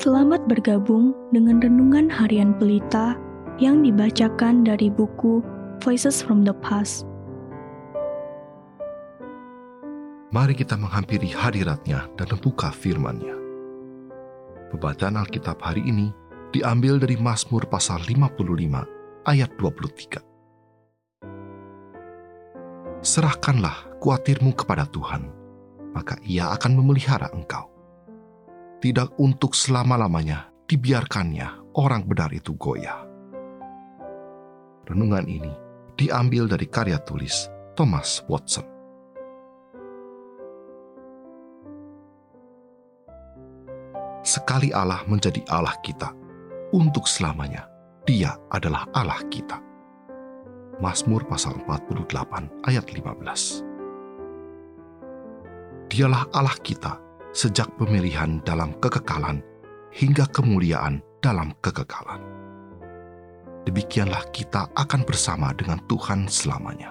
Selamat bergabung dengan Renungan Harian Pelita yang dibacakan dari buku Voices from the Past. Mari kita menghampiri hadirat-Nya dan membuka firman-Nya. Pembacaan Alkitab hari ini diambil dari Mazmur pasal 55 ayat 23. Serahkanlah kuatirmu kepada Tuhan, maka Ia akan memelihara engkau. Tidak untuk selama-lamanya dibiarkannya orang benar itu goyah. Renungan ini diambil dari karya tulis Thomas Watson. Sekali Allah menjadi Allah kita, untuk selamanya Dia adalah Allah kita. Mazmur pasal 48 ayat 15. Dialah Allah kita sejak pemilihan dalam kekekalan hingga kemuliaan dalam kekekalan. Demikianlah kita akan bersama dengan Tuhan selamanya.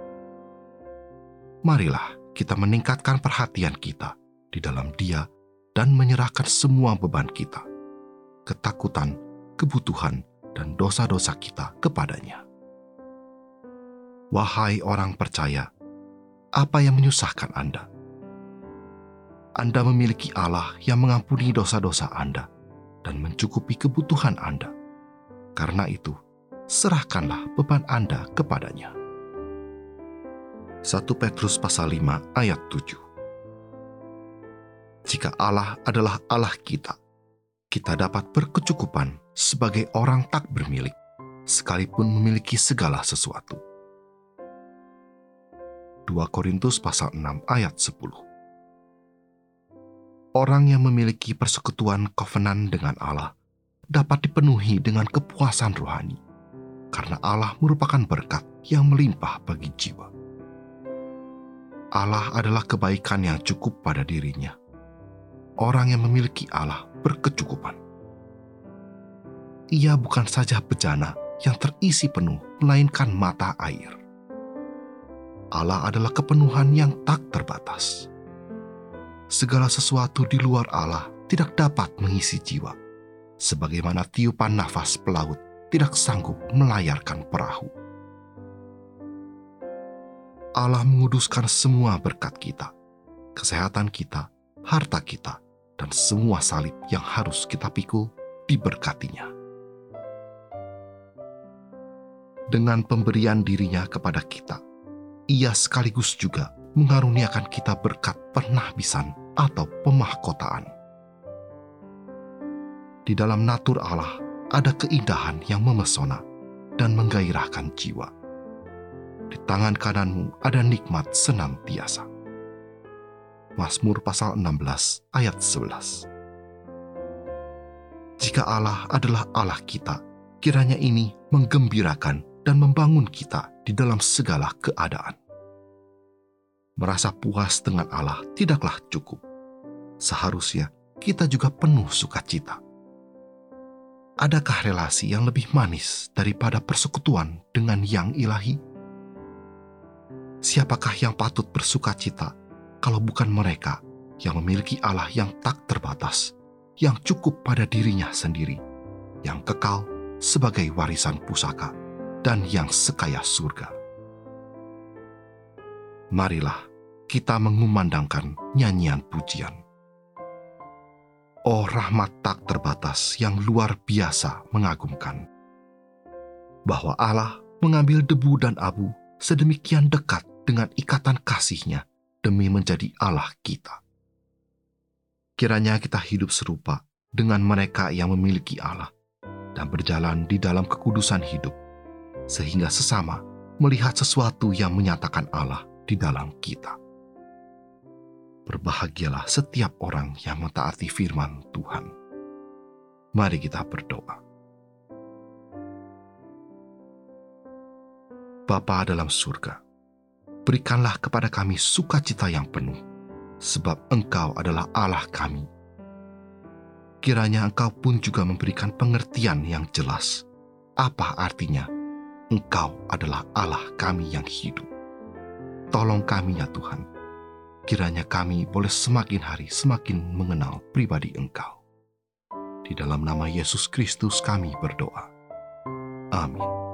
Marilah kita meningkatkan perhatian kita di dalam Dia dan menyerahkan semua beban kita, ketakutan, kebutuhan, dan dosa-dosa kita kepadanya. Wahai orang percaya, apa yang menyusahkan Anda? Anda memiliki Allah yang mengampuni dosa-dosa Anda dan mencukupi kebutuhan Anda. Karena itu, serahkanlah beban Anda kepadanya. 1 Petrus pasal 5 ayat 7. Jika Allah adalah Allah kita, kita dapat berkecukupan sebagai orang tak bermilik, sekalipun memiliki segala sesuatu. 2 Korintus pasal 6 ayat 10. Orang yang memiliki persekutuan kovenan dengan Allah dapat dipenuhi dengan kepuasan rohani, karena Allah merupakan berkat yang melimpah bagi jiwa. Allah adalah kebaikan yang cukup pada dirinya. Orang yang memiliki Allah berkecukupan. Ia bukan saja bejana yang terisi penuh, melainkan mata air. Allah adalah kepenuhan yang tak terbatas. Segala sesuatu di luar Allah tidak dapat mengisi jiwa, sebagaimana tiupan nafas pelaut tidak sanggup melayarkan perahu. Allah menguduskan semua berkat kita, kesehatan kita, harta kita, dan semua salib yang harus kita pikul diberkatinya. Dengan pemberian dirinya kepada kita, Ia sekaligus juga mengaruniakan kita berkat penahbisan atau pemahkotaan. Di dalam natur Allah ada keindahan yang memesona dan menggairahkan jiwa. Di tangan kananmu ada nikmat senantiasa. Mazmur pasal 16 ayat 11. Jika Allah adalah Allah kita, kiranya ini menggembirakan dan membangun kita di dalam segala keadaan. Merasa puas dengan Allah tidaklah cukup. Seharusnya kita juga penuh sukacita. Adakah relasi yang lebih manis daripada persekutuan dengan yang ilahi? Siapakah yang patut bersukacita kalau bukan mereka yang memiliki Allah yang tak terbatas, yang cukup pada dirinya sendiri, yang kekal sebagai warisan pusaka, dan yang sekaya surga? Marilah kita mengumandangkan nyanyian pujian. Oh, rahmat tak terbatas yang luar biasa mengagumkan, bahwa Allah mengambil debu dan abu sedemikian dekat dengan ikatan kasih-Nya demi menjadi Allah kita. Kiranya kita hidup serupa dengan mereka yang memiliki Allah dan berjalan di dalam kekudusan hidup, sehingga sesama melihat sesuatu yang menyatakan Allah di dalam kita. Berbahagialah setiap orang yang mentaati firman Tuhan. Mari kita berdoa. Bapa dalam surga, berikanlah kepada kami sukacita yang penuh, sebab Engkau adalah Allah kami. Kiranya Engkau pun juga memberikan pengertian yang jelas, apa artinya Engkau adalah Allah kami yang hidup. Tolong kami ya Tuhan, kiranya kami boleh semakin hari semakin mengenal pribadi Engkau. Di dalam nama Yesus Kristus kami berdoa. Amin.